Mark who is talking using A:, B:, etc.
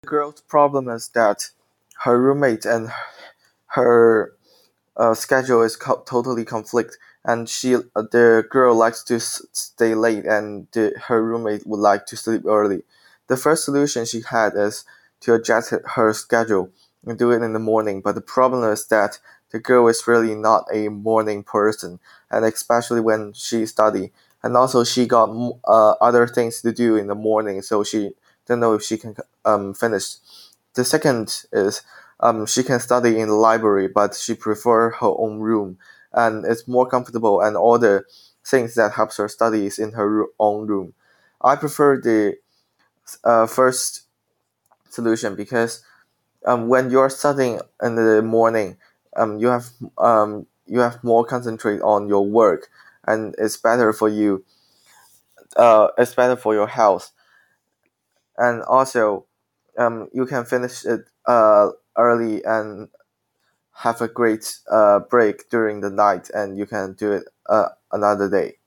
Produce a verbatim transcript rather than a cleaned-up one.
A: The girl's problem is that her roommate and her uh, schedule is co- totally conflict, and she uh, the girl likes to s- stay late, and the, her roommate would like to sleep early. The first solution she had is to adjust her her schedule and do it in the morning. But the problem is that the girl is really not a morning person, and especially when she study, and also she got m- uh, other things to do in the morning, so she don't know if she can um finish. The second is um, she can study in the library, but she prefer her own room, and it's more comfortable, and all the things that helps her study is in her ro- own room. I prefer the uh, first solution because um, when you're studying in the morning, um, you have um, you have more concentrate on your work, and it's better for you. Uh, it's better for your health, and also um, you can finish it uh, early and have a great uh, break during the night, and you can do it uh, another day.